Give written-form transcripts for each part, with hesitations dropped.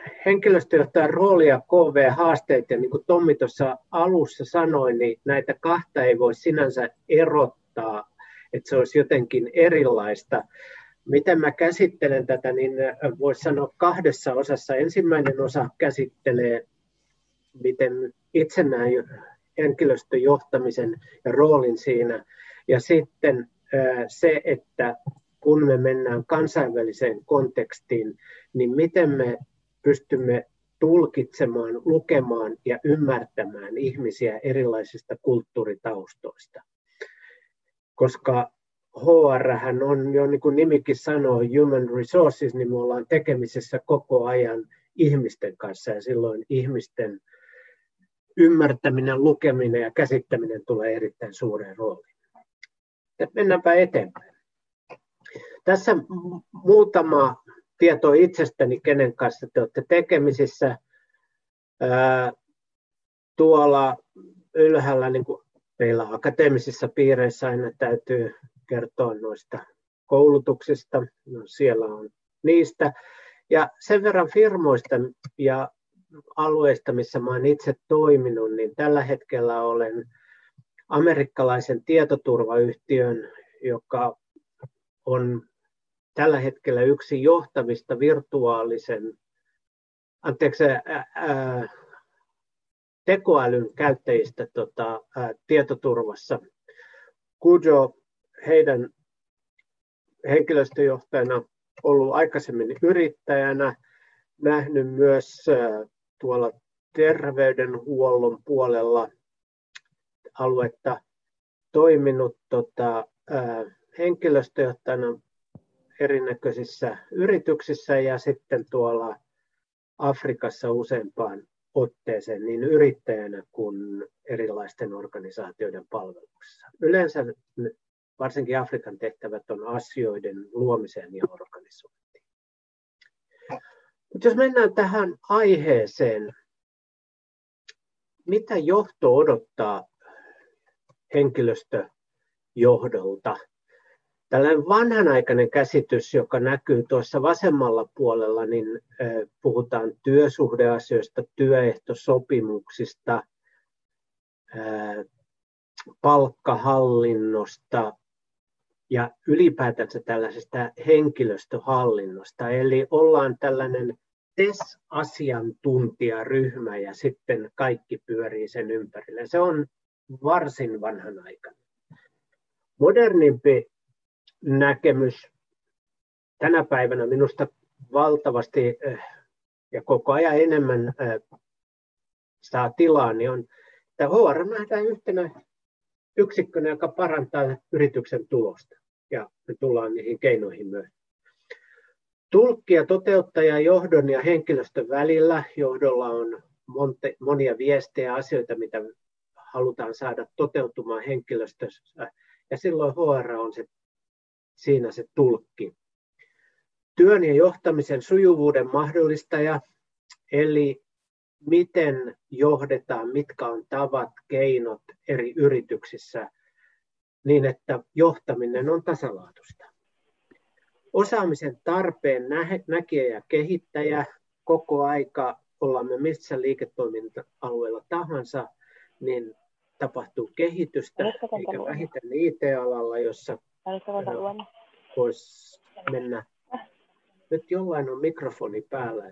henkilöstöjohtajan rooli ja KV-haasteet, ja niin kuin Tommi tuossa alussa sanoi, niin näitä kahta ei voi sinänsä erottaa, että se olisi jotenkin erilaista. Miten mä käsittelen tätä, niin voisi sanoa kahdessa osassa. Ensimmäinen osa käsittelee, miten itse näen henkilöstöjohtamisen ja roolin siinä, ja sitten se, että kun me mennään kansainväliseen kontekstiin, niin miten me pystymme tulkitsemaan, lukemaan ja ymmärtämään ihmisiä erilaisista kulttuuritaustoista. Koska HR on jo, niin kuin nimikin sanoo, human resources, niin me ollaan tekemisessä koko ajan ihmisten kanssa, ja silloin ihmisten ymmärtäminen, lukeminen ja käsittäminen tulee erittäin suureen rooliin. Mennäänpä eteenpäin. Tässä muutama tieto itsestäni, kenen kanssa te olette tekemisissä. Tuolla ylhäällä niin kuin meillä akateemisissa piireissä aina täytyy kertoa noista koulutuksista. No, siellä on niistä. Ja sen verran firmoista ja alueista, missä mä olen itse toiminut, niin tällä hetkellä olen amerikkalaisen tietoturvayhtiön, joka on tällä hetkellä yksi johtavista tekoälyn käyttäjistä tietoturvassa. Kujo, heidän henkilöstöjohtajana, ollut aikaisemmin yrittäjänä, nähnyt myös tuolla terveydenhuollon puolella aluetta, toiminut henkilöstöjohtajana erinäköisissä yrityksissä ja sitten tuolla Afrikassa useampaan otteeseen niin yrittäjänä kuin erilaisten organisaatioiden palveluksessa. Yleensä varsinkin Afrikan tehtävät on asioiden luomiseen ja organisointiin. Mutta jos mennään tähän aiheeseen, mitä johto odottaa henkilöstöjohdolta? Tällainen vanhanaikainen käsitys, joka näkyy tuossa vasemmalla puolella, niin puhutaan työsuhdeasioista, työehtosopimuksista, palkkahallinnosta ja ylipäätänsä tällaisesta henkilöstöhallinnosta. Eli ollaan tällainen TES-asiantuntijaryhmä ja sitten kaikki pyörii sen ympärillä. Se on varsin vanhanaikainen. Modernimpi näkemys tänä päivänä minusta valtavasti ja koko ajan enemmän saa tilaa, niin on, että HR nähdään yhtenä yksikkönä, joka parantaa yrityksen tulosta. Ja me tullaan niihin keinoihin myöhemmin. Tulkki ja toteuttaja johdon ja henkilöstön välillä. Johdolla on monia viestejä ja asioita, mitä halutaan saada toteutumaan henkilöstössä. Ja silloin HR on siinä se tulkki. Työn ja johtamisen sujuvuuden mahdollistaja, eli miten johdetaan, mitkä on tavat, keinot eri yrityksissä niin, että johtaminen on tasalaatuista. Osaamisen tarpeen näkijä ja kehittäjä koko aika, ollaan me missä liiketoiminta-alueella tahansa, niin tapahtuu kehitystä, eikä vähiten IT-alalla, jossa voisi mennä. Nyt jollain on mikrofoni päällä.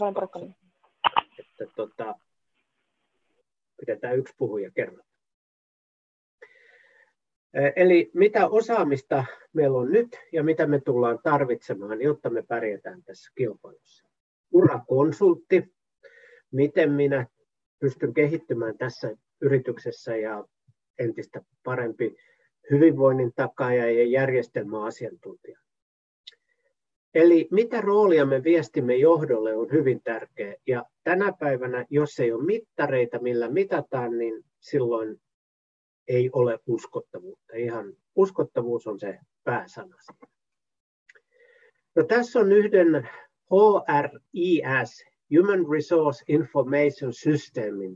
Että pidetään yksi puhuja kerran. Eli mitä osaamista meillä on nyt ja mitä me tullaan tarvitsemaan, jotta me pärjätään tässä kilpailussa. Urakonsultti, miten minä pystyn kehittymään tässä yrityksessä ja entistä parempi hyvinvoinnin takaaja ja järjestelmäasiantuntija. Eli mitä roolia me viestimme johdolle on hyvin tärkeä. Ja tänä päivänä, jos ei ole mittareita, millä mitataan, niin silloin ei ole uskottavuutta. Ihan uskottavuus on se pääsana. No, tässä on yhden HRIS, Human Resource Information Systemin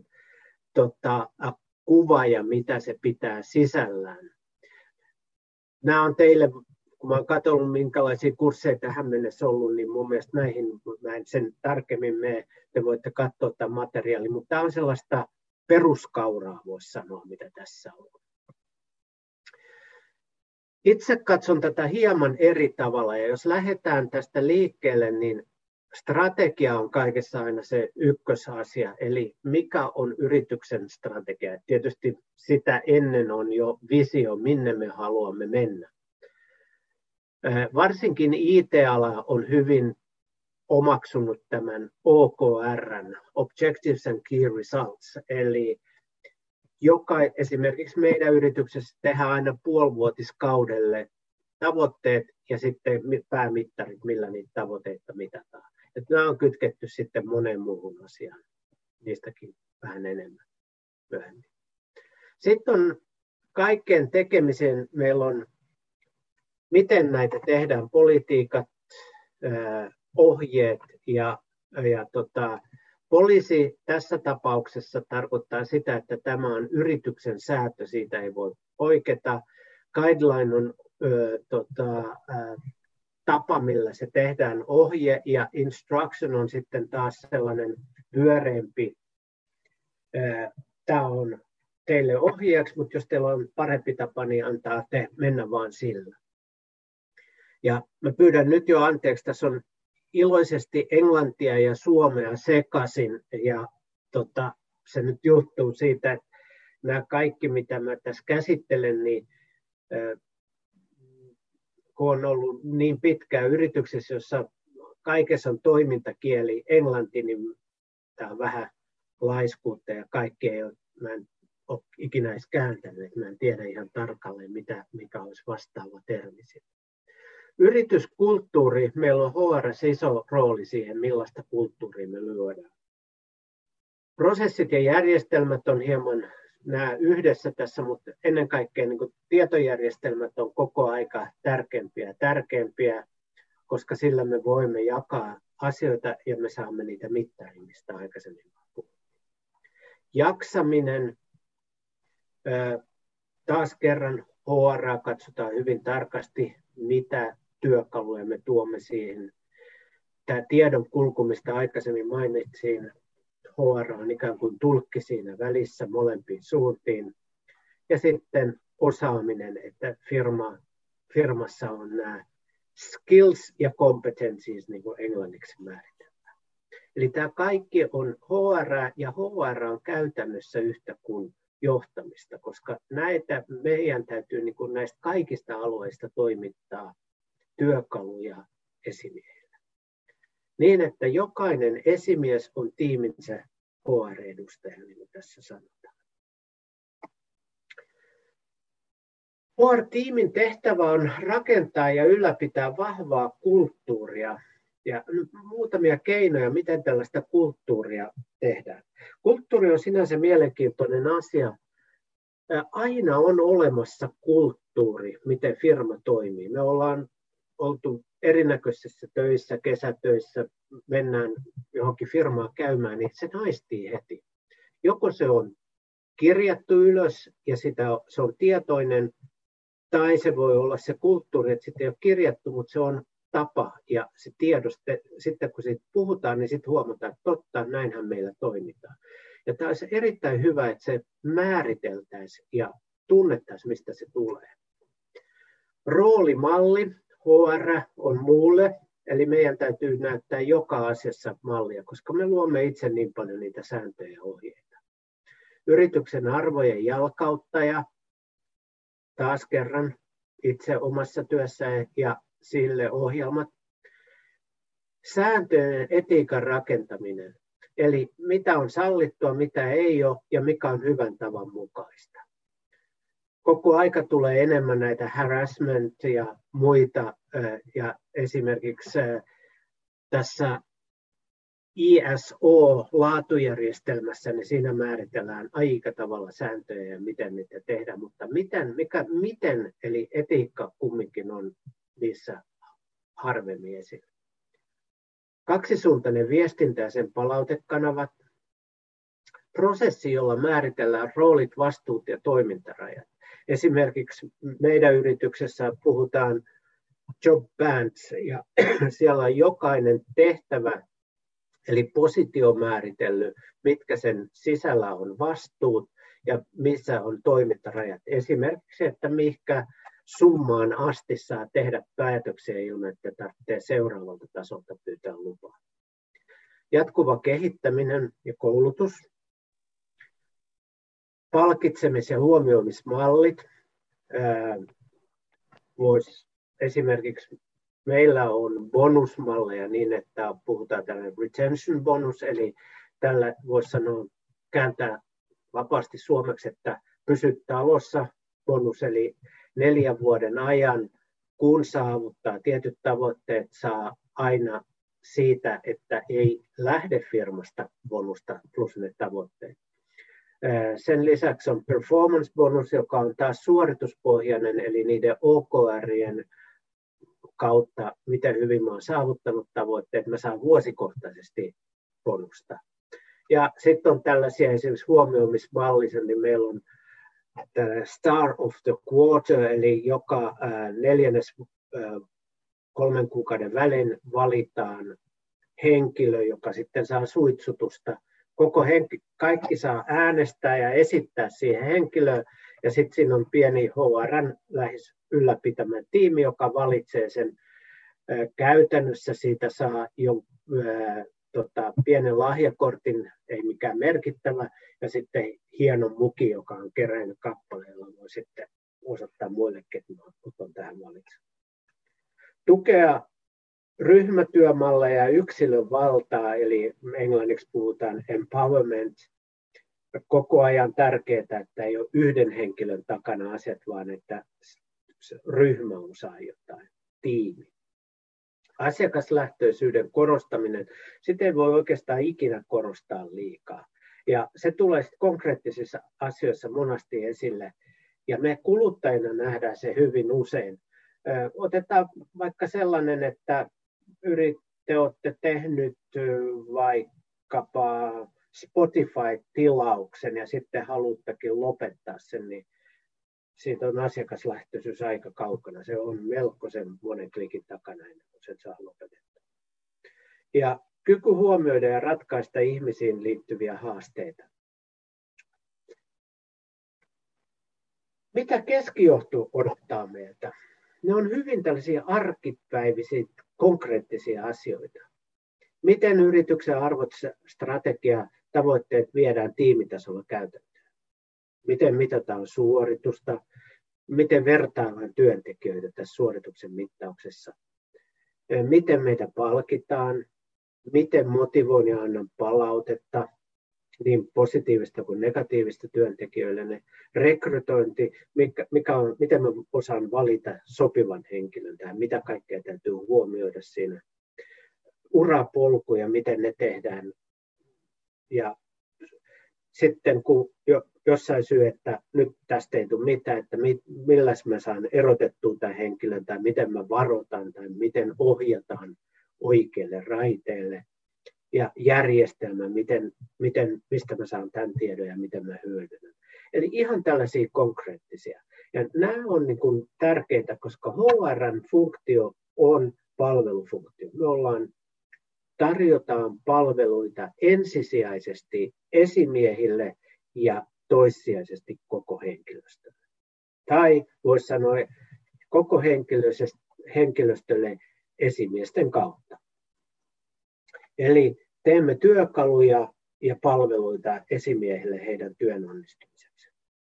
kuva ja mitä se pitää sisällään. Nämä on teille kun mä oon katsonut, minkälaisia kursseja tähän mennessä ollut, niin mun mielestä näihin mä en sen tarkemmin mene. Te voitte katsoa tämän materiaalin, mutta tämä on sellaista peruskauraa, voisi sanoa, mitä tässä on. Itse katson tätä hieman eri tavalla, ja jos lähdetään tästä liikkeelle, niin strategia on kaikessa aina se ykkösasia, eli mikä on yrityksen strategia. Tietysti sitä ennen on jo visio, minne me haluamme mennä. Varsinkin IT-ala on hyvin omaksunut tämän OKR:n, Objectives and Key Results, eli esimerkiksi meidän yrityksessä tehdään aina puolivuotiskaudelle tavoitteet ja sitten päämittarit, millä niitä tavoitteita mitataan. Että nämä on kytketty sitten moneen muuhun asiaan, niistäkin vähän enemmän myöhemmin. Sitten on kaikkeen tekemiseen, meillä on, miten näitä tehdään, politiikat, ohjeet ja poliisi tässä tapauksessa tarkoittaa sitä, että tämä on yrityksen säätö, siitä ei voi poiketa. Guideline on tapa, millä se tehdään ohje, ja instruction on sitten taas sellainen pyöreämpi. Tämä on teille ohjeeksi, mutta jos teillä on parempi tapa, niin antaa te mennä vaan sillä. Ja mä pyydän nyt jo anteeksi, tässä on iloisesti englantia ja suomea sekaisin, ja se nyt johtuu siitä, että nämä kaikki, mitä mä tässä käsittelen, niin kun on ollut niin pitkään yrityksessä, jossa kaikessa on toimintakieli englanti, niin tämä on vähän laiskuutta ja kaikkea ei ole, mä en ole ikinä edes kääntänyt, mä en tiedä ihan tarkalleen, mikä olisi vastaava termi. Yrityskulttuuri, meillä on HR:ssä iso rooli siihen, millaista kulttuuria me lyödään. Prosessit ja järjestelmät on hieman nämä yhdessä tässä, mutta ennen kaikkea niin kuin tietojärjestelmät on koko aika tärkeämpiä, koska sillä me voimme jakaa asioita ja me saamme niitä mittariin, mistä aikaisemmin puhuttiin. Jaksaminen, taas kerran HR katsotaan hyvin tarkasti, mitä työkaluja me tuomme siihen. Tämä tiedon kulkumista aikaisemmin mainitsin, HR on ikään kuin tulkki siinä välissä molempiin suuntiin. Ja sitten osaaminen, että firmassa on nämä skills ja competencies, niin kuin englanniksi määritellään. Eli tämä kaikki on HR, ja HR on käytännössä yhtä kuin johtamista, koska meidän täytyy niin kuin näistä kaikista alueista toimittaa työkaluja esimiehille. Niin, että jokainen esimies on tiiminsä HR-edustaja, niin kuin tässä sanotaan. HR-tiimin tehtävä on rakentaa ja ylläpitää vahvaa kulttuuria. Ja muutamia keinoja, miten tällaista kulttuuria tehdään. Kulttuuri on sinänsä mielenkiintoinen asia. Aina on olemassa kulttuuri, miten firma toimii. Me ollaan oltu erinäköisissä töissä, kesätöissä, mennään johonkin firmaan käymään, niin se naistii heti. Joko se on kirjattu ylös ja se on tietoinen, tai se voi olla se kulttuuri, että sitä ei ole kirjattu, mutta se on tapa ja se tiedoste, sitten kun siitä puhutaan, niin sitten huomataan, että totta, näinhän meillä toimitaan. Ja tämä olisi erittäin hyvä, että se määriteltäisiin ja tunnettaisiin, mistä se tulee. Roolimalli, HR on muulle, eli meidän täytyy näyttää joka asiassa mallia, koska me luomme itse niin paljon niitä sääntöjä ja ohjeita. Yrityksen arvojen jalkauttaja, taas kerran itse omassa työssä ja sille ohjelmat. Sääntöjen etiikan rakentaminen, eli mitä on sallittua, mitä ei ole ja mikä on hyvän tavan mukaista. Koko aika tulee enemmän näitä harassment ja muita, ja esimerkiksi tässä ISO-laatujärjestelmässä, niin siinä määritellään aika tavalla sääntöjä ja miten niitä tehdään, mutta miten eli etiikka kumminkin on niissä harvemmin esillä. Kaksisuuntainen viestintä ja sen palautekanavat. Prosessi, jolla määritellään roolit, vastuut ja toimintarajat. Esimerkiksi meidän yrityksessä puhutaan job bands, ja siellä on jokainen tehtävä, eli positio määritellyt, mitkä sen sisällä on vastuut ja missä on toimintarajat. Esimerkiksi, että mihinkä summaan asti saa tehdä päätöksiä ilman, että tarvitsee seuraavalta tasolta pyytää lupaa. Jatkuva kehittäminen ja koulutus. Palkitsemis- ja huomioimismallit. Esimerkiksi meillä on bonusmalleja niin, että puhutaan tällainen retention bonus, eli tällä voisi sanoa kääntää vapaasti suomeksi, että pysy talossa bonus, eli 4 vuoden ajan, kun saavuttaa tietyt tavoitteet, saa aina siitä, että ei lähde firmasta bonusta plus ne tavoitteet. Sen lisäksi on performance bonus, joka on taas suorituspohjainen, eli niiden OKRien kautta, miten hyvin mä olen saavuttanut tavoitteet, mä saan vuosikohtaisesti bonusta. Ja sitten on tällaisia esimerkiksi huomioimismallisia, niin meillä on Star of the Quarter, eli joka 4. 3 kuukauden välein valitaan henkilö, joka sitten saa suitsutusta. Kaikki saa äänestää ja esittää siihen henkilöön, ja sitten siinä on pieni HR:n lähes ylläpitämä tiimi, joka valitsee sen. Käytännössä siitä saa jo pienen lahjakortin, ei mikään merkittävä, ja sitten hieno muki, joka on keräinen kappale, jolla voi sitten osoittaa muillekin, että on tähän valitse. Tukea ryhmätyömalleja ja yksilön valtaa, eli englanniksi puhutaan empowerment. Koko ajan tärkeää, että ei ole yhden henkilön takana asiat, vaan että ryhmä osaa jotain, tiimi. Asiakaslähtöisyyden korostaminen, sitä ei voi oikeastaan ikinä korostaa liikaa. Ja se tulee sitten konkreettisissa asioissa monasti esille, ja me kuluttajina nähdään se hyvin usein. Otetaan vaikka sellainen, että te olette tehnyt vaikkapa Spotify-tilauksen ja sitten haluttakin lopettaa sen, niin siitä on asiakaslähtöisyys aika kaukana. Se on melkoisen monen klikin takana ennen kuin sen saa lopetettua. Ja kyky huomioida ja ratkaista ihmisiin liittyviä haasteita. Mitä keskijohto odottaa meiltä? Ne on hyvin tällaisia arkipäivisiä, konkreettisia asioita. Miten yrityksen arvot, strategia, tavoitteet viedään tiimitasolla käytäntöön? Miten mitataan suoritusta? Miten vertaillaan työntekijöitä tässä suorituksen mittauksessa? Miten meitä palkitaan? Miten motivoin ja annan palautetta? Niin positiivista kuin negatiivista työntekijöille, rekrytointi, miten mä osaan valita sopivan henkilön tähän, mitä kaikkea täytyy huomioida siinä, urapolkuja, miten ne tehdään, ja sitten kun jossain syy, että nyt tästä ei tule mitään, että millä mä saan erotettua tämän henkilön, tai miten mä varoitan, tai miten ohjataan oikealle raiteelle, ja järjestelmä, mistä mä saan tämän tiedon ja miten mä hyödynnän. Eli ihan tällaisia konkreettisia. Ja nämä on niin kuin tärkeitä, koska HR:n funktio on palvelufunktio. Me tarjotaan palveluita ensisijaisesti esimiehille ja toissijaisesti koko henkilöstölle. Tai voisi sanoa koko henkilöstölle esimiesten kautta. Eli teemme työkaluja ja palveluita esimiehille heidän työn onnistumiseksi.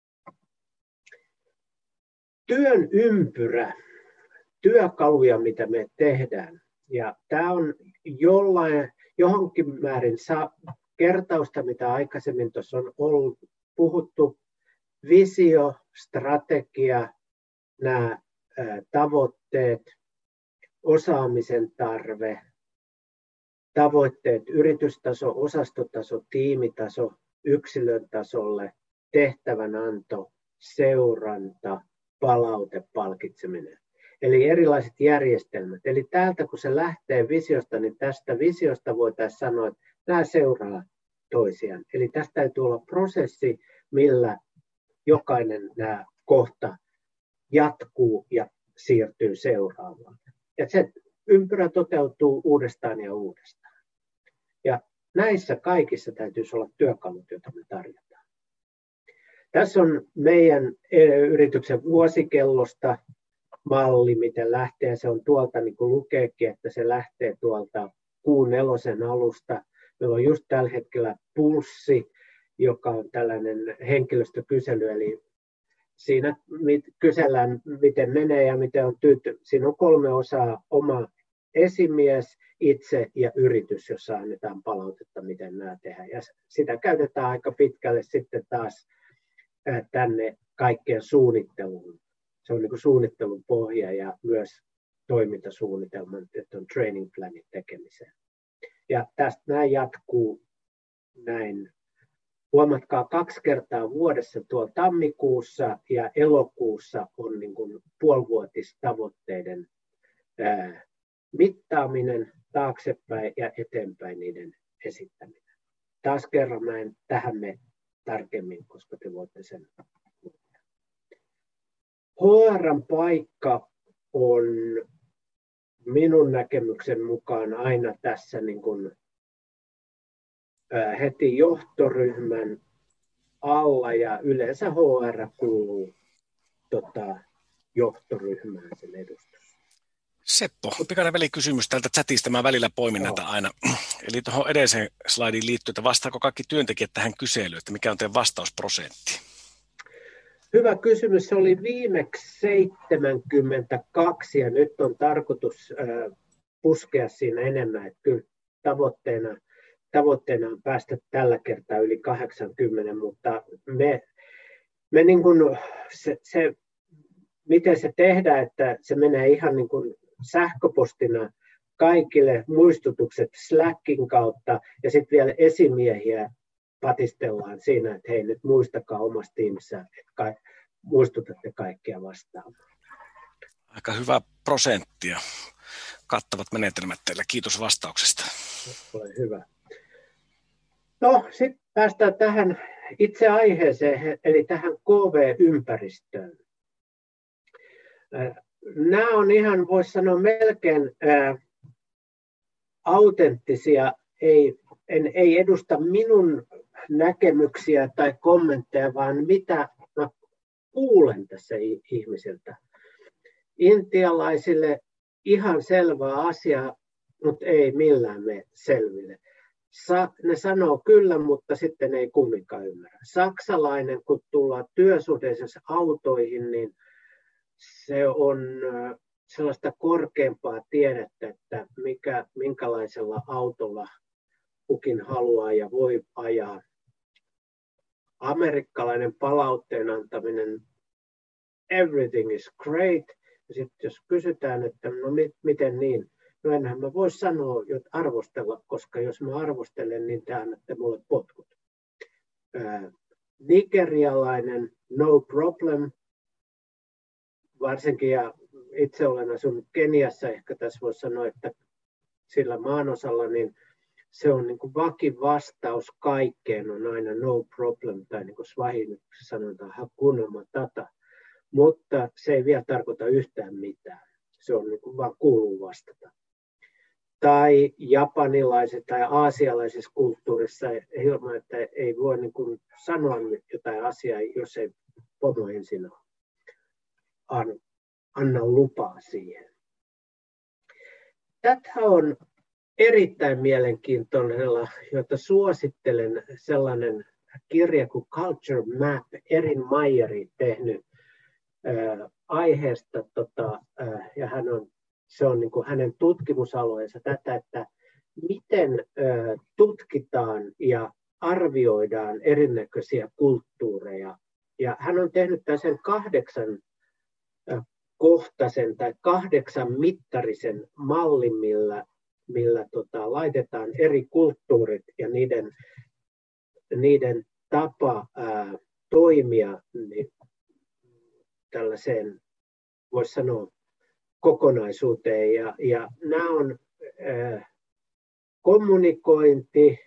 Työn ympyrä, työkaluja, mitä me tehdään. Ja tämä on johonkin määrin kertausta, mitä aikaisemmin tuossa on puhuttu. Visio, strategia, nämä tavoitteet, osaamisen tarve, tavoitteet yritystaso, osastotaso, tiimitaso, yksilön tasolle, tehtävänanto, seuranta, palaute, palkitseminen. Eli erilaiset järjestelmät. Eli täältä kun se lähtee visiosta, niin tästä visiosta voitaisiin sanoa, että nämä seuraa toisiaan. Eli tästä täytyy olla prosessi, millä jokainen nämä kohta jatkuu ja siirtyy seuraavaan. Ja se ympyrä toteutuu uudestaan ja uudestaan. Ja näissä kaikissa täytyisi olla työkalut, joita me tarjotaan. Tässä on meidän yrityksen vuosikellosta malli, miten lähtee. Se on tuolta, niin kuin lukeekin, että se lähtee tuolta kuun 4. alusta. Meillä on just tällä hetkellä pulssi, joka on tällainen henkilöstökysely, eli siinä kysellään, miten menee ja miten on tyytyväinen. Siinä on 3 osaa: oma esimies, itse ja yritys, jossa annetaan palautetta, miten nämä tehdään. Ja sitä käytetään aika pitkälle sitten taas tänne kaikkeen suunnitteluun. Se on niin kuin suunnittelun pohja ja myös toimintasuunnitelman, että on training planit tekemiseen. Ja tästä nämä jatkuu näin. Huomatkaa 2 kertaa vuodessa tuolla tammikuussa ja elokuussa on niin kuin puolivuotistavoitteiden mittaaminen taaksepäin ja eteenpäin niiden esittäminen. Taas kerran mä en tähän mene tarkemmin, koska te voitte sen lukea. HR:n paikka on minun näkemyksen mukaan aina tässä niin kuin heti johtoryhmän alla ja yleensä HR kuuluu johtoryhmään sen edustus. Seppo, pikainen välikysymys täältä chatista, mä välillä poimin näitä aina. Eli tuohon edelliseen slaidiin liittyy, että vastaako kaikki työntekijät tähän kyselyyn, että mikä on teidän vastausprosentti? Hyvä kysymys, se oli viimeksi 72 ja nyt on tarkoitus puskea siinä enemmän, että kyllä tavoitteena on päästä tällä kertaa yli 80, mutta me niin kuin se, miten se tehdään, että se menee ihan niin kuin sähköpostina kaikille muistutukset Slackin kautta ja sitten vielä esimiehiä patistellaan siinä, että hei nyt muistakaa omassa tiimissä, että muistutatte kaikkia vastaamaan. Aika hyvä prosenttia. Kattavat menetelmät teille. Kiitos vastauksesta. Ole hyvä. No, sitten päästään tähän itse aiheeseen, eli tähän KV-ympäristöön. Nämä on ihan, voisi sanoa, melkein autenttisia, ei edusta minun näkemyksiä tai kommentteja, vaan mitä mä kuulen tässä ihmisiltä. Intialaisille ihan selvä asia, mutta ei millään mene selville. Ne sanoo kyllä, mutta sitten ei kumminkaan ymmärrä. Saksalainen, kun tullaan työsuhteisessa autoihin, niin se on sellaista korkeampaa tiedettä, että minkälaisella autolla kukin haluaa ja voi ajaa. Amerikkalainen palautteen antaminen, everything is great. Ja sitten jos kysytään, että no miten niin, no enhän mä voi sanoa, että arvostella, koska jos mä arvostelen, niin te annatte mulle potkut. Nigerialainen, no problem. Varsinkin, ja itse olen asunut Keniassa, ehkä tässä voisi sanoa, että sillä maanosalla, niin se on niin kuin vakivastaus kaikkeen, on aina no problem, tai niin kuin swahiliksi sanotaan hakuna matata, mutta se ei vielä tarkoita yhtään mitään. Se on niin kuin vaan kuuluu vastata. Tai japanilaisessa tai aasialaisessa kulttuurissa ilman, että ei voi niin kuin sanoa jotain asiaa, jos ei pomo ensin anna lupaa siihen. Tätä on erittäin mielenkiintoisella, jota suosittelen, sellainen kirja kuin Culture Map, Erin Meyeri tehnyt aiheesta, ja se on niin kuin hänen tutkimusalueensa tätä, että miten tutkitaan ja arvioidaan erinäköisiä kulttuureja. Ja hän on tehnyt sen 8 kohtaisen tai 8 mittarisen mallin, millä laitetaan eri kulttuurit ja niiden tapa toimia niin tällaiseen, voisi sanoa, kokonaisuuteen. Ja nämä on kommunikointi,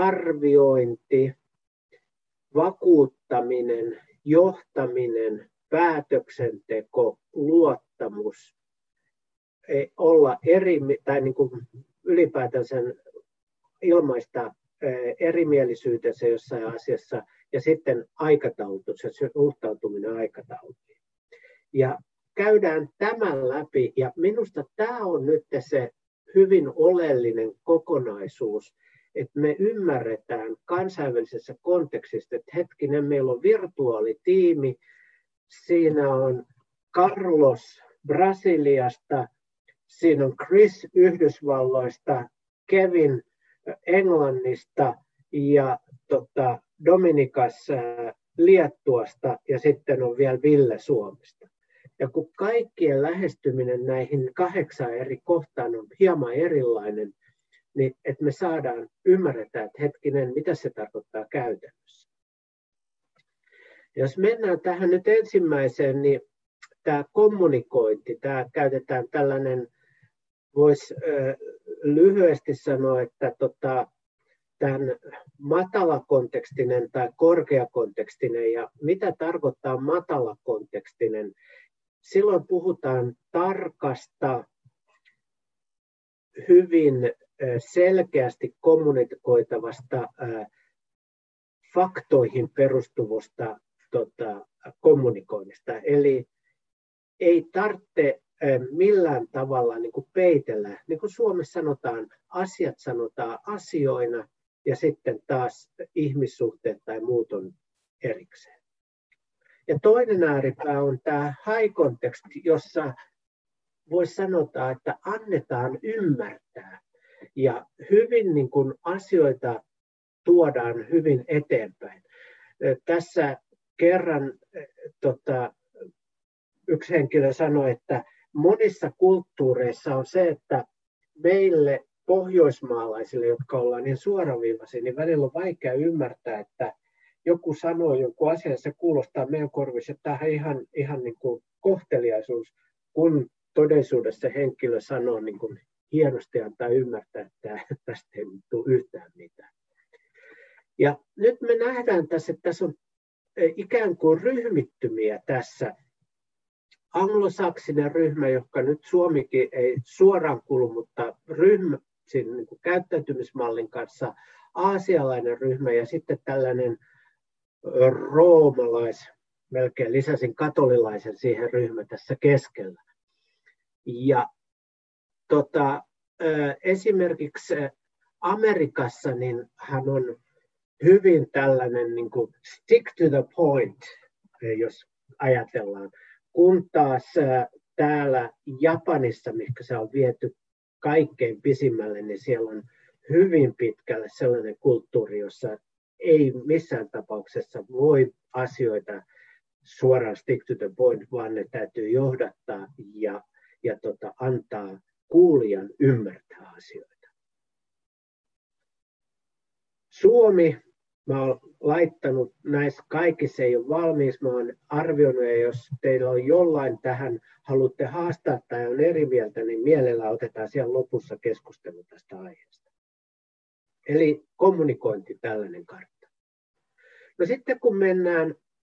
arviointi, vakuuttaminen, johtaminen, päätöksenteko, luottamus, olla tai niin kuin ylipäätänsä ilmaista erimielisyytensä jossain asiassa ja sitten aikataulutus, se suhtautuminen aikatauluun. Ja käydään tämän läpi ja minusta tämä on nyt se hyvin oleellinen kokonaisuus, että me ymmärretään kansainvälisessä kontekstissa, että hetkinen, meillä on virtuaalitiimi, siinä on Carlos Brasiliasta, siinä on Chris Yhdysvalloista, Kevin Englannista ja Dominikas Liettuasta ja sitten on vielä Ville Suomesta. Ja kun kaikkien lähestyminen näihin 8 eri kohtaan on hieman erilainen, niin että me ymmärretään, että hetkinen, mitä se tarkoittaa käytännössä. Jos mennään tähän nyt ensimmäiseen, niin tämä kommunikointi, tämä käytetään tällainen, voisi lyhyesti sanoa, että tämän matalakontekstinen tai korkeakontekstinen ja mitä tarkoittaa matalakontekstinen. Silloin puhutaan tarkasta, hyvin selkeästi kommunikoitavasta, faktoihin perustuvasta kommunikoinnista. Eli ei tarvitse millään tavalla niin kuin peitellä. Niin kuin Suomessa sanotaan, asiat sanotaan asioina ja sitten taas ihmissuhteet tai muut on erikseen. Ja toinen ääripää on tämä high context, jossa voisi sanota, että annetaan ymmärtää ja hyvin niin kuin asioita tuodaan hyvin eteenpäin. Tässä kerran yksi henkilö sanoi, että monissa kulttuureissa on se, että meille pohjoismaalaisille, jotka ollaan niin suoraviivaisia, niin välillä on vaikea ymmärtää, että joku sanoo joku asia, se kuulostaa meidän korvissa, että tämä on ihan niin kuin kohteliaisuus, kun todellisuudessa henkilö sanoo niin kuin hienosti antaa ymmärtää, että tästä ei tule yhtään mitään. Ja nyt me nähdään tässä, että tässä on ikään kuin ryhmittymiä tässä. Anglosaksinen ryhmä, joka nyt Suomikin ei suoraan kuulu, mutta ryhmä niin kuin käyttäytymismallin kanssa, aasialainen ryhmä ja sitten tällainen roomalais, melkein lisäsin katolilaisen siihen ryhmä tässä keskellä. Ja esimerkiksi Amerikassa niin hän on hyvin tällainen niin kuin stick to the point, jos ajatellaan. Kun taas täällä Japanissa, mikä se on viety kaikkein pisimmälle, niin siellä on hyvin pitkälle sellainen kulttuuri, jossa ei missään tapauksessa voi asioita suoraan stick to the point, vaan ne täytyy johdattaa ja antaa kuulijan ymmärtää asioita. Suomi, mä olen laittanut näissä kaikissa, ei ole valmis, mä olen arvioinut, ja jos teillä on jollain tähän, haluatte haastaa tai on eri mieltä, niin mielellään otetaan siellä lopussa keskustelu tästä aiheesta. Eli kommunikointi, tällainen kartta. No sitten kun mennään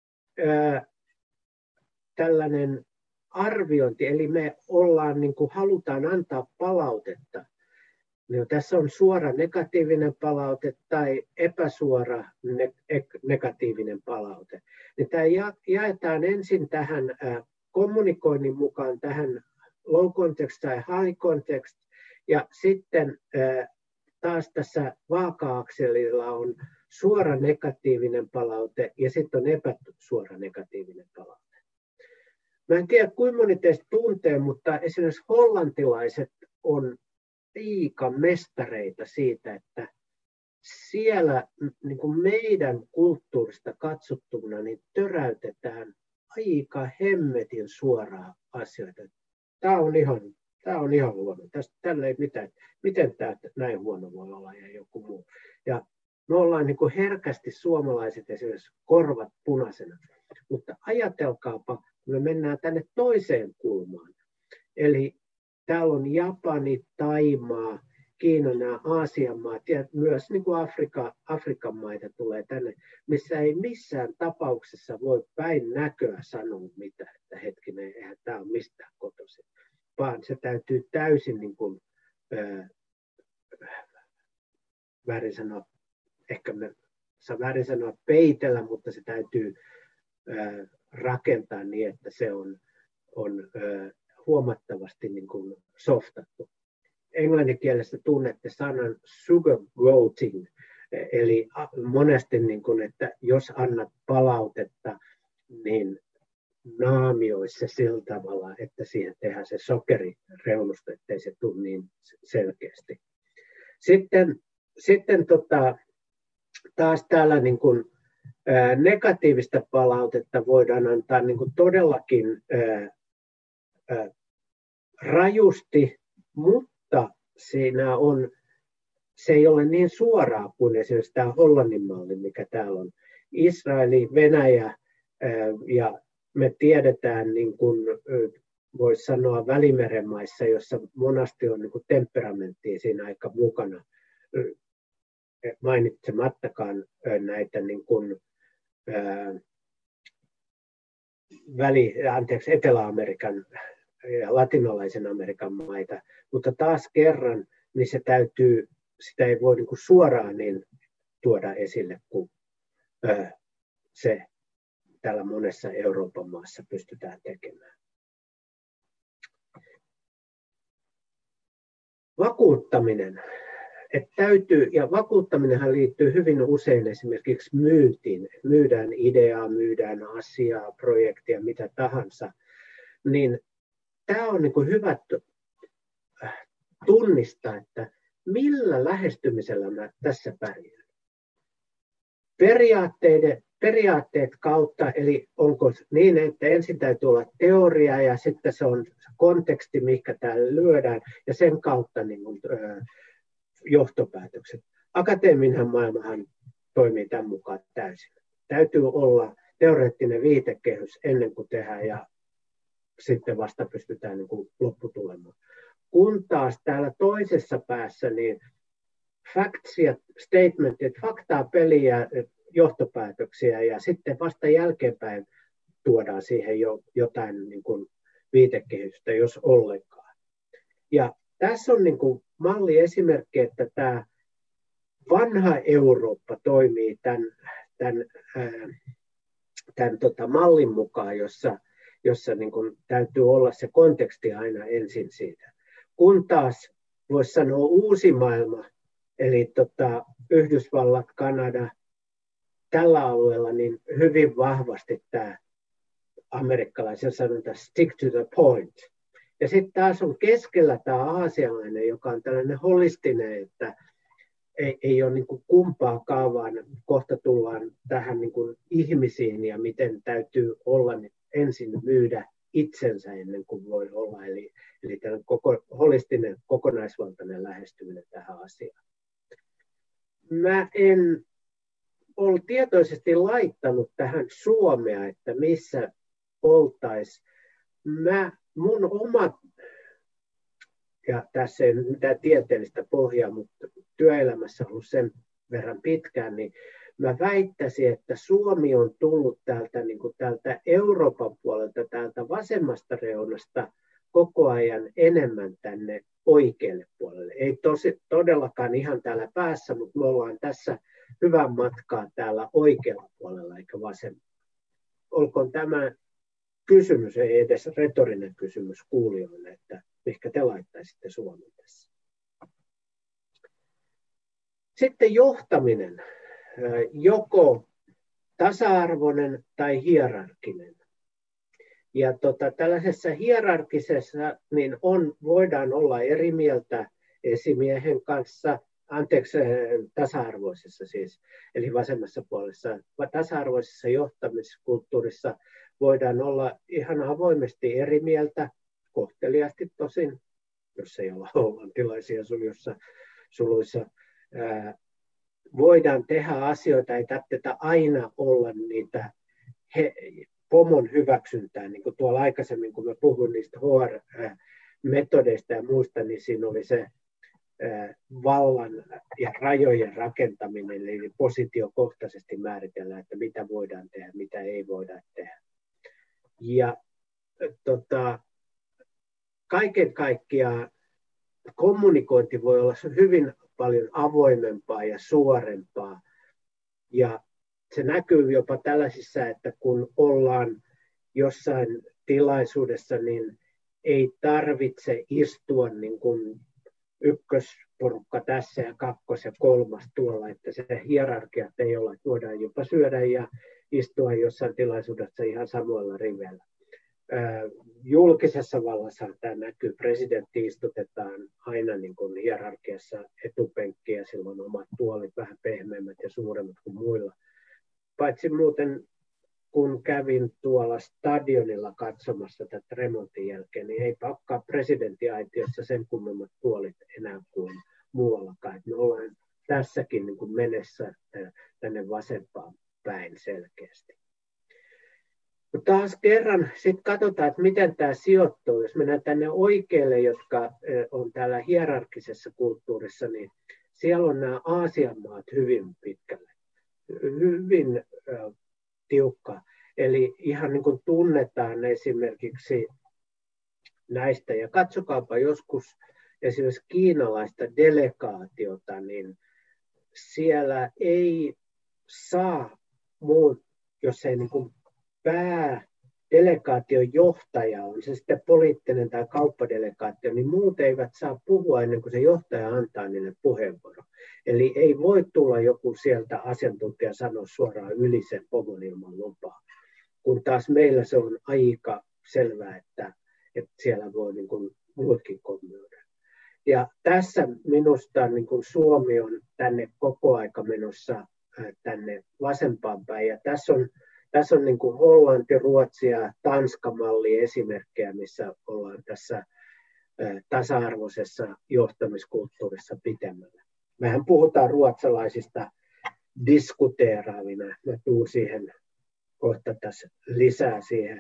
tällainen arviointi, eli me niin kuin halutaan antaa palautetta. No, tässä on suora negatiivinen palaute tai epäsuora negatiivinen palaute. Niin tämä jaetaan ensin tähän kommunikoinnin mukaan tähän low context tai high context, ja sitten taas tässä vaaka-akselilla on suora negatiivinen palaute ja sitten on epäsuora negatiivinen palaute. Mä en tiedä, kuinka moni teistä tuntee, mutta esimerkiksi hollantilaiset on mestareita siitä, että siellä niin kuin meidän kulttuurista katsottuna niin töräytetään aika hemmetin suoraa asioita. Tämä on ihan huono. Tällä ei mitään. Miten tämä näin huono voi olla ja joku muu. Ja me ollaan niin kuin herkästi suomalaiset esimerkiksi korvat punaisena. Mutta ajatelkaapa, me mennään tänne toiseen kulmaan. Eli täällä on Japani, Thaimaa Kiina, nämä Aasian maat ja myös niin kuin Afrikan maita tulee tänne, missä ei missään tapauksessa voi päin näköä sanoa mitään, että hetkinen, eihän tämä ole mistään kotoisin, vaan se täytyy täysin niin kuin, väärin sanoa, ehkä me saa väärin sanoa peitellä, mutta se täytyy rakentaa niin, että se on huomattavasti niin kuin softattu. Englanninkielessä tunnette sanan sugarcoating, eli monesti, niin kuin, että jos annat palautetta, niin naamioi se sillä tavalla, että siihen tehdään se sokerireunusto, ettei se tule niin selkeästi. Sitten taas täällä niin kuin, negatiivista palautetta voidaan antaa niin kuin todellakin rajusti, mutta se ei ole niin suoraa kuin esimerkiksi tämä Hollannin malli, mikä täällä on. Israeli, Venäjä ja me tiedetään, niin kuin voisi sanoa Välimeren maissa, jossa monasti on niin kuin temperamenttia siinä aika mukana, mainitsemattakaan näitä niin kuin, Etelä-Amerikan ja latinalaisen Amerikan maita, mutta taas kerran niin sitä ei voi niin kuin suoraan niin tuoda esille, kun se täällä monessa Euroopan maassa pystytään tekemään. Vakuuttaminen. Ja vakuuttaminenhan liittyy hyvin usein esimerkiksi myyntiin. Myydään ideaa, myydään asiaa, projektia, mitä tahansa. Niin tämä on niin kuin hyvä tunnistaa, että millä lähestymisellä mä tässä pärjään. Periaatteet kautta, eli onko niin, että ensin täytyy olla teoria ja sitten se on konteksti, mikä täällä lyödään, ja sen kautta niin kuin, johtopäätökset. Akateeminen maailmahan toimii tämän mukaan täysin. Täytyy olla teoreettinen viitekehys ennen kuin tehdään ja sitten vasta pystytään niin kuin lopputulemaan. Kun taas täällä toisessa päässä niin facts ja statementit, faktaa, peliä, johtopäätöksiä ja sitten vasta jälkeenpäin tuodaan siihen jotain niin kuin viitekehystä, jos ollenkaan. Ja tässä on niin kuin malliesimerkki, että tämä vanha Eurooppa toimii tämän mallin mukaan, jossa niin kuin täytyy olla se konteksti aina ensin siitä. Kun taas voisi sanoa uusi maailma, eli Yhdysvallat, Kanada, tällä alueella niin hyvin vahvasti tämä amerikkalaisen sanonta stick to the point. Ja sitten taas on keskellä tämä aasialainen, joka on tällainen holistinen, että ei ole niin kuin kumpaakaan, vaan kohta tullaan tähän niin kuin ihmisiin ja miten täytyy olla niin ensin myydä itsensä ennen kuin voi olla. Eli tällainen holistinen, kokonaisvaltainen lähestyminen tähän asiaan. Mä en ole tietoisesti laittanut tähän Suomea, että missä oltaisiin. Mun oma, ja tässä ei mitään tieteellistä pohjaa, mutta työelämässä on ollut sen verran pitkään, niin mä väittäisin, että Suomi on tullut täältä Euroopan puolelta, täältä vasemmasta reunasta koko ajan enemmän tänne oikealle puolelle. Ei todellakaan ihan täällä päässä, mutta me ollaan tässä hyvän matkaa täällä oikealla puolella eikä vasemmalla. Olkoon tämä kysymys, ei edes retorinen kysymys kuulijoille, että mihinkä te laittaisitte Suomen tässä. Sitten johtaminen, joko tasa-arvoinen tai hierarkinen. Ja tällaisessa hierarkisessa niin voidaan olla eri mieltä esimiehen kanssa, tasa-arvoisessa siis, eli vasemmassa puolessa. Tasa-arvoisessa johtamiskulttuurissa voidaan olla ihan avoimesti eri mieltä, kohteliasti tosin, jos ei olla hollantilaisia suluissa. Voidaan tehdä asioita, ei tarvitse aina olla niitä pomon hyväksyntää, niin kuin tuolla aikaisemmin, kun mä puhuin niistä HR-metodeista ja muista, niin siinä oli se vallan ja rajojen rakentaminen, eli positiokohtaisesti määritellään, että mitä voidaan tehdä, mitä ei voida tehdä. Ja kaiken kaikkiaan kommunikointi voi olla hyvin paljon avoimempaa ja suorempaa. Ja se näkyy jopa tällaisissa, että kun ollaan jossain tilaisuudessa, niin ei tarvitse istua niin kuin ykkösporukka tässä ja kakkos ja kolmas tuolla, että se hierarkiat ei ole, että voidaan jopa syödä ja istua jossain tilaisuudessa ihan samoilla riveillä. Julkisessa vallassa tämä näkyy, presidentti istutetaan aina niin kuin hierarkiassa etupenkkiä, silloin omat tuolit vähän pehmeämmät ja suuremmat kuin muilla. Paitsi muuten, kun kävin tuolla stadionilla katsomassa tätä remontin jälkeen, niin ei pakkaa presidenttiaitiossa sen kummemmat tuolit enää kuin muuallakaan. Me ollaan tässäkin niin kuin menessä tänne vasempaan päin selkeästi. Mutta taas kerran sitten katsotaan, että miten tämä sijoittuu. Jos mennään tänne oikealle, jotka on täällä hierarkisessa kulttuurissa, niin siellä on nämä Aasian maat hyvin pitkälle. Hyvin tiukka. Eli ihan niin kuin tunnetaan esimerkiksi näistä. Ja katsokaapa joskus esimerkiksi kiinalaista delegaatiota, niin siellä ei saa muut, jos ei niin kuin päädelegaation johtaja on se sitten poliittinen tai kauppadelegaatio, niin muut eivät saa puhua ennen kuin se johtaja antaa niille puheenvuoro. Eli ei voi tulla joku sieltä asiantuntija sanoa suoraan yli sen pomon ilman lupaa. Kun taas meillä se on aika selvää, että siellä voi niin kuin muutkin kommunikoida. Ja tässä minusta niin kuin Suomi on tänne koko aika menossa tänne vasempaan päin. Ja tässä on niin kuin Hollanti, Ruotsi ja Tanska-malli esimerkkejä, missä ollaan tässä tasa-arvoisessa johtamiskulttuurissa pitemmällä. Mehän puhutaan ruotsalaisista diskuteeraavina. Mä tuun siihen kohta tässä lisää siihen.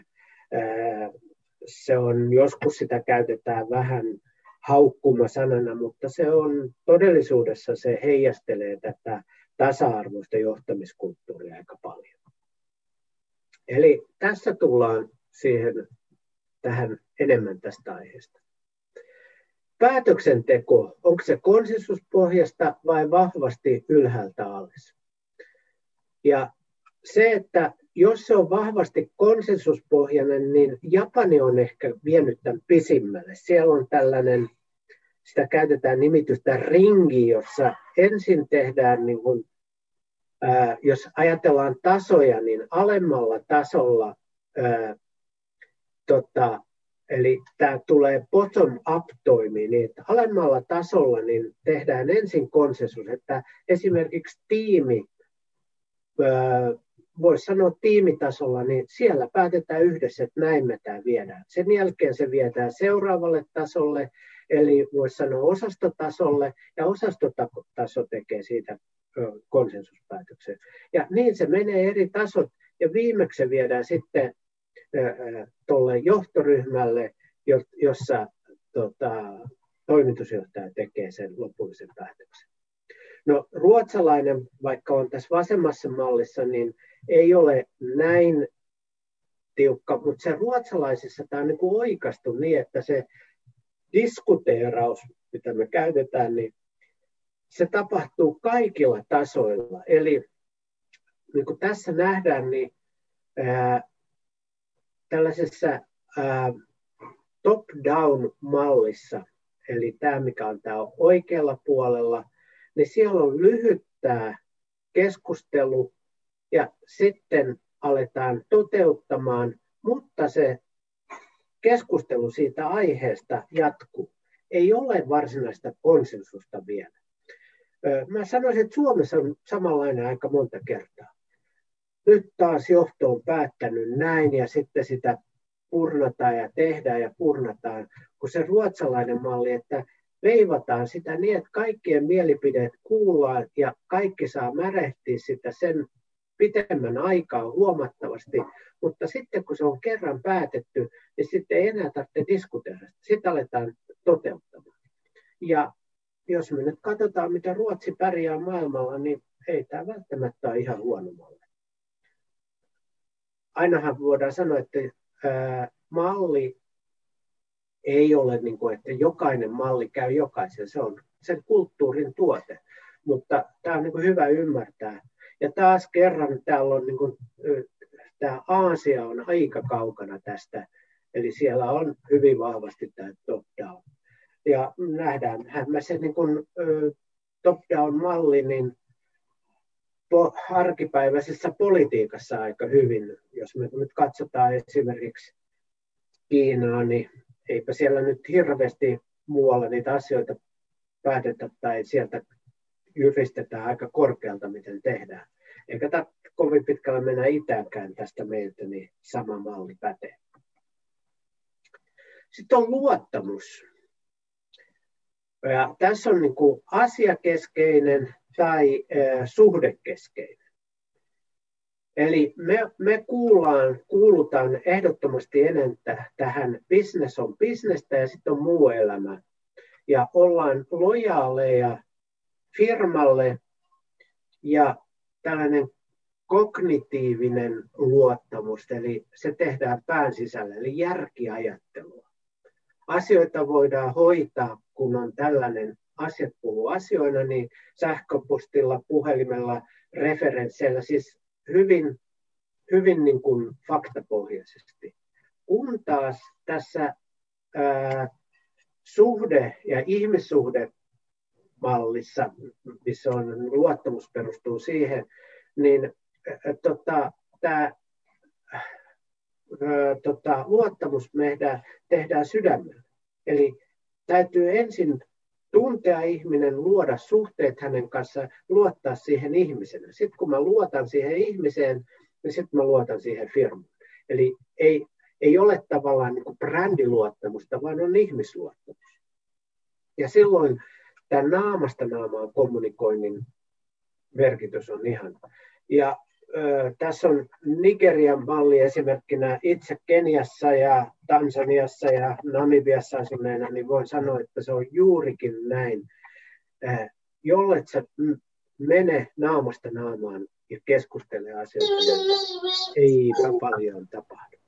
Se on, joskus sitä käytetään vähän haukkumasanana, mutta se on todellisuudessa, se heijastelee tätä tasa-arvoista johtamiskulttuuria aika paljon. Eli tässä tullaan tähän enemmän tästä aiheesta. Päätöksenteko, onko se konsensuspohjasta vai vahvasti ylhäältä alas? Ja se, että jos se on vahvasti konsensuspohjainen, niin Japani on ehkä vienyt tämän pisimmälle. Siellä on tällainen, sitä käytetään nimitystä ringi, jossa ensin tehdään, niin kuin, jos ajatellaan tasoja, niin alemmalla tasolla, eli tämä tulee bottom-up toimii, niin että alemmalla tasolla niin tehdään ensin konsensus, että esimerkiksi tiimi, voisi sanoa tiimitasolla, niin siellä päätetään yhdessä, että näin me tämä viedään. Sen jälkeen se viedään seuraavalle tasolle, eli voisi sanoa osastotasolle, ja osastotaso tekee siitä konsensuspäätöksen. Ja niin se menee eri tasot, ja viimeksi se viedään sitten tuolle johtoryhmälle, jossa toimitusjohtaja tekee sen lopullisen päätöksen. No ruotsalainen, vaikka on tässä vasemmassa mallissa, niin ei ole näin tiukka, mutta se ruotsalaisessa tämä on niin kuin oikaistu niin, että se diskuteeraus, mitä me käytetään, niin se tapahtuu kaikilla tasoilla. Eli niin kuin tässä nähdään, niin tällaisessa top-down-mallissa, eli tämä mikä on tämä oikealla puolella, niin siellä on lyhyttää keskustelu ja sitten aletaan toteuttamaan, mutta se keskustelu siitä aiheesta jatkuu. Ei ole varsinaista konsensusta vielä. Mä sanoisin, että Suomessa on samanlainen aika monta kertaa. Nyt taas johto on päättänyt näin ja sitten sitä purnataan ja tehdään ja purnataan, kun se ruotsalainen malli, että veivataan sitä niin, että kaikkien mielipideet kuullaan ja kaikki saa märehtiä sitä sen pitemmän aikaa huomattavasti, mutta sitten kun se on kerran päätetty, niin sitten ei enää tarvitse diskuteerata. Sitten aletaan toteuttamaan. Ja jos me nyt katsotaan, miten Ruotsi pärjää maailmalla, niin ei tämä välttämättä ole ihan huono malli. Ainahan voidaan sanoa, että malli ei ole niin kuin, että jokainen malli käy jokaisen. Se on sen kulttuurin tuote, mutta tämä on niin kuin hyvä ymmärtää. Ja taas kerran täällä on niin kuin, tämä Aasia on aika kaukana tästä, eli siellä on hyvin vahvasti tämä top-down. Ja nähdäänhän me se niin kuin, top-down-malli niin arkipäiväisessä politiikassa aika hyvin. Jos me nyt katsotaan esimerkiksi Kiinaa, niin eipä siellä nyt hirveästi muualla niitä asioita päätetä tai sieltä jyristetään aika korkealta, miten tehdään. Eikä tämä kovin pitkällä mennä itäänkään tästä meiltä, niin sama malli pätee. Sitten on luottamus. Ja tässä on niin kuin asiakeskeinen tai suhdekeskeinen. Eli me kuulutaan ehdottomasti enemmän tähän business on businessta ja sitten on muu elämä. Ja ollaan lojaaleja firmalle ja tällainen kognitiivinen luottamus, eli se tehdään pään sisällä, eli järkiajattelua. Asioita voidaan hoitaa, kun on tällainen asiat puhuu asioina, niin sähköpostilla, puhelimella, referensseillä, siis hyvin niin kuin faktapohjaisesti. Kun taas tässä suhde- ja ihmissuhdemallissa, missä on luottamus perustuu siihen, niin tämä luottamus tehdään sydämellä. Eli täytyy ensin tuntea ihminen, luoda suhteet hänen kanssaan, luottaa siihen ihmisenä. Sitten kun mä luotan siihen ihmiseen, niin sitten mä luotan siihen firmaan. Eli ei ole tavallaan niin kuin brändiluottamusta, vaan on ihmisluottamus. Ja silloin tämä naamasta naamaan kommunikoinnin merkitys on ihan. Ja tässä on Nigerian malli esimerkkinä itse Keniassa ja Tansaniassa ja Namibiassa asuneena, niin voin sanoa, että se on juurikin näin. Jollet sä mene naamasta naamaan ja keskustele asioista, ei paljon tapahdu.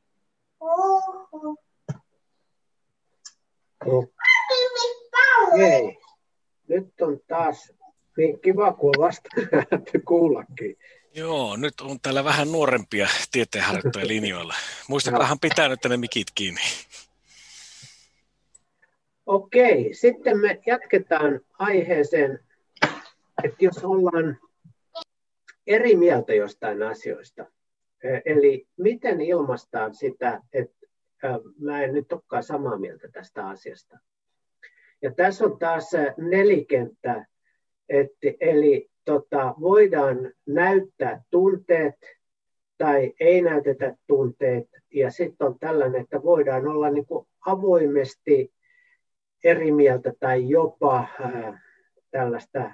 Okei. Nyt on taas niin kiva, kun on vasta kuullakin. Joo, nyt on täällä vähän nuorempia tieteenharjoittajia linjoilla. Muistakahan pitää nyt ne mikit kiinni. Okei, sitten me jatketaan aiheeseen, että jos ollaan eri mieltä jostain asioista, eli miten ilmaistaan sitä, että mä en nyt olekaan samaa mieltä tästä asiasta. Ja tässä on taas nelikenttä, eli voidaan näyttää tunteet tai ei näytetä tunteet. Ja sitten on tällainen, että voidaan olla niin kuin avoimesti eri mieltä tai jopa tällaista,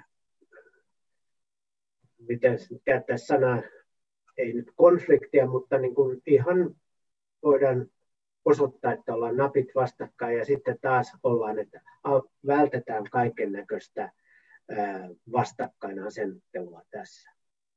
miten käyttäisi sanaa, ei nyt konfliktia, mutta niin kuin ihan voidaan osoittaa, että ollaan napit vastakkain ja sitten taas ollaan, että vältetään kaiken näköistä vastakkainasentelua tässä.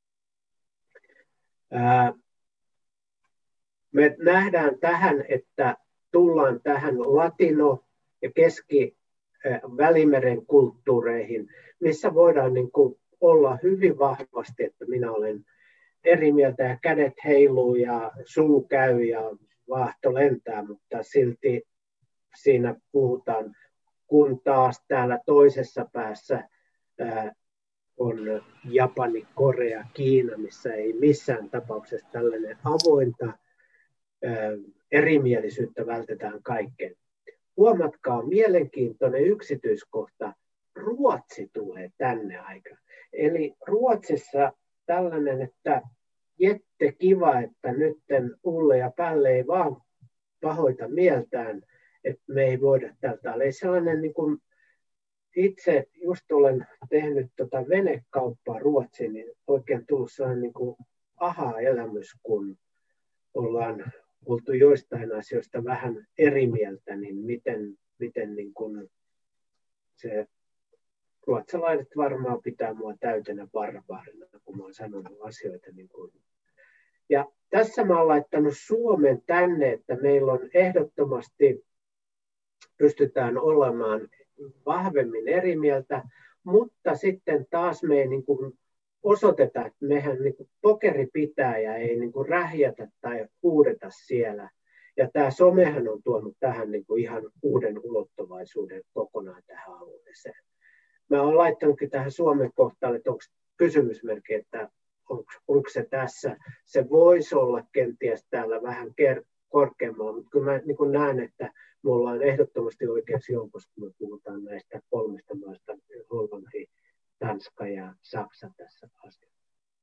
Me nähdään tähän, että tullaan tähän latino- ja keski-välimeren kulttuureihin, missä voidaan niin kuin olla hyvin vahvasti, että minä olen eri mieltä ja kädet heiluu ja suu käy ja vaahto lentää, mutta silti siinä puhutaan, kun taas täällä toisessa päässä on Japani, Korea, Kiina, missä ei missään tapauksessa tällainen avointa erimielisyyttä vältetään kaikkeen. Huomatkaa, mielenkiintoinen yksityiskohta, Ruotsi tulee tänne aikaan. Eli Ruotsissa tällainen, että jette kiva, että nytten Ulle ja Pälle ei vaan pahoita mieltään, että me ei voida tältä. Eli sellainen niin kuin itse just olen tehnyt venekauppaa Ruotsiin, niin oikein tullut sellainen niin kuin aha-elämys, kun ollaan oltu joistain asioista vähän eri mieltä, niin miten niin kuin se ruotsalaiset varmaan pitää mua täytenä barbaarina, kun mä oon sanonut asioita niin kuin. Ja tässä mä oon laittanut Suomen tänne, että meillä on ehdottomasti, pystytään olemaan vahvemmin eri mieltä, mutta sitten taas me ei niin kuin osoiteta, että mehän niin kuin pokeri pitää ja ei niin kuin rähjätä tai huudeta siellä. Ja tämä somehan on tuonut tähän niin kuin ihan uuden ulottuvaisuuden kokonaan tähän alueeseen. Mä olen laittanutkin tähän Suomen kohtaan, että onko kysymysmerkki, että onko se tässä. Se voisi olla kenties täällä vähän korkeammalla, mutta kyllä mä niin kuin näen, että me ollaan ehdottomasti oikeassa joukossa, kun me puhutaan näistä 3 maasta, Hollanti, Tanska ja Saksa tässä asiassa.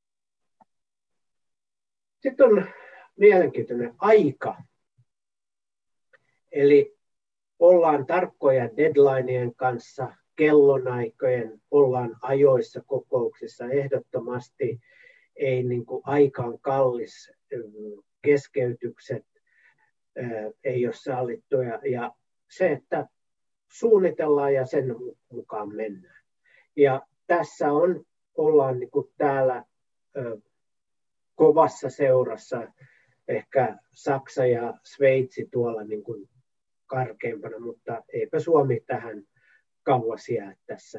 Sitten on mielenkiintoinen aika. Eli ollaan tarkkoja deadlineien kanssa, kellonaikojen, ollaan ajoissa kokouksissa ehdottomasti, ei niin kuin aikaan kallis, keskeytykset ei ole sallittuja ja se, että suunnitellaan ja sen mukaan mennään. Ja tässä ollaan niin kuin täällä kovassa seurassa, ehkä Saksa ja Sveitsi tuolla niin kuin karkeimpana, mutta eipä Suomi tähän kauas jää tässä.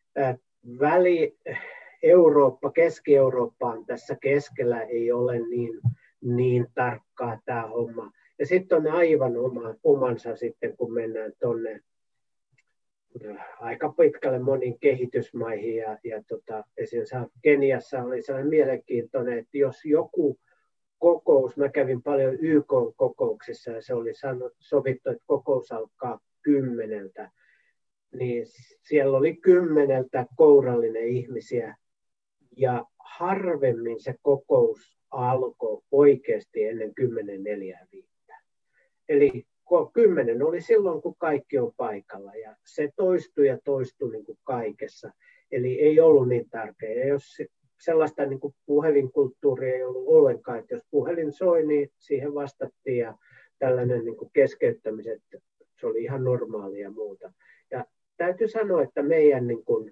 Väli-Eurooppa, Keski-Eurooppa on tässä keskellä, ei ole niin tarkkaa tämä homma. Ja sitten on aivan omansa sitten, kun mennään tuonne aika pitkälle moniin kehitysmaihin. Ja esimerkiksi Keniassa oli sellainen mielenkiintoinen, että jos joku kokous, mä kävin paljon YK-kokouksissa ja se oli sovittu, että kokous alkaa 10, niin siellä oli 10 kourallinen ihmisiä ja harvemmin se kokous alkoi oikeasti ennen 10:45. Eli 10 oli silloin, kun kaikki on paikalla ja se toistui niin kuin kaikessa. Eli ei ollut niin tärkeää. Ja jos sellaista niin kuin puhelinkulttuuria ei ollut ollenkaan, että jos puhelin soi, niin siihen vastattiin ja tällainen niin kuin keskeyttämiset, se oli ihan normaalia ja muuta. Ja täytyy sanoa, että meidän niin kuin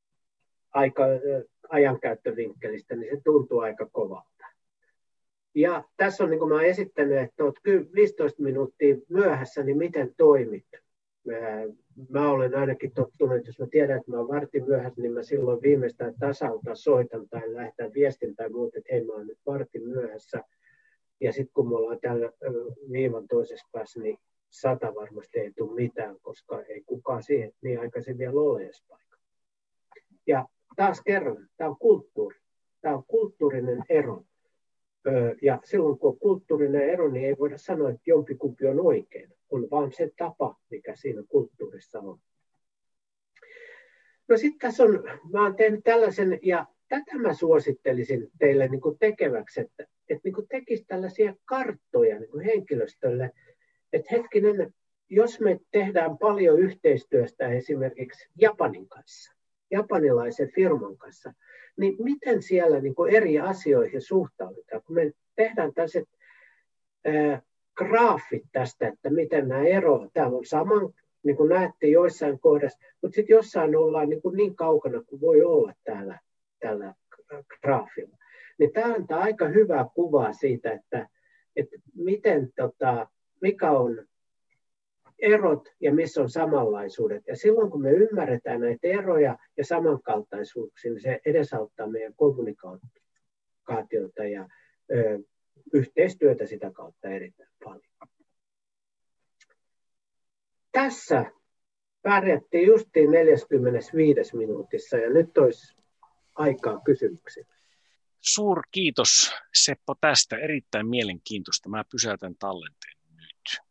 ajankäyttövinkkelistä, niin se tuntuu aika kovalta. Ja tässä on, niin kuin mä olen esittänyt, että olet 15 minuuttia myöhässä, niin miten toimit? Mä olen ainakin tottunut, että jos mä tiedän, että mä olen vartin myöhässä, niin mä silloin viimeistään tasalta soitan tai lähetän viestin tai muuta, että hei, mä olen nyt vartin myöhässä. Ja sitten kun me ollaan täällä viivan toisessa päässä, niin 100 varmasti ei tule mitään, koska ei kukaan siihen niin aikaisin vielä ole edes paikalla. Ja taas kerran, tämä on kulttuuri. Tämä on kulttuurinen ero. Ja silloin kun on kulttuurinen ero, niin ei voida sanoa, että jompikumpi on oikein. On vaan se tapa, mikä siinä kulttuurissa on. No sitten tässä on, mä oon tehnyt tällaisen, ja tätä mä suosittelisin teille niin kuin tekeväksi, että niin kuin tekisi tällaisia karttoja niin kuin henkilöstölle, että hetkinen, jos me tehdään paljon yhteistyöstä esimerkiksi Japanin kanssa, japanilaisen firman kanssa, niin miten siellä niin kuin eri asioihin suhtaudutaan? Kun me tehdään tällaiset graafit tästä, että miten nämä eroavat. Täällä on saman, niin kuin näette joissain kohdassa, mutta sitten jossain ollaan niin kaukana kuin voi olla tällä graafilla. Niin tämä antaa aika hyvää kuvaa siitä, että miten, mikä on erot ja missä on samanlaisuudet. Ja silloin kun me ymmärretään näitä eroja ja samankaltaisuuksia, niin se edesauttaa meidän kommunikaatiota ja yhteistyötä sitä kautta erittäin paljon. Tässä pärjättiin justiin 45 minuutissa ja nyt olisi aikaa kysymyksiä. Suurkiitos Seppo tästä, erittäin mielenkiintoista. Mä pysäytän tallenteen.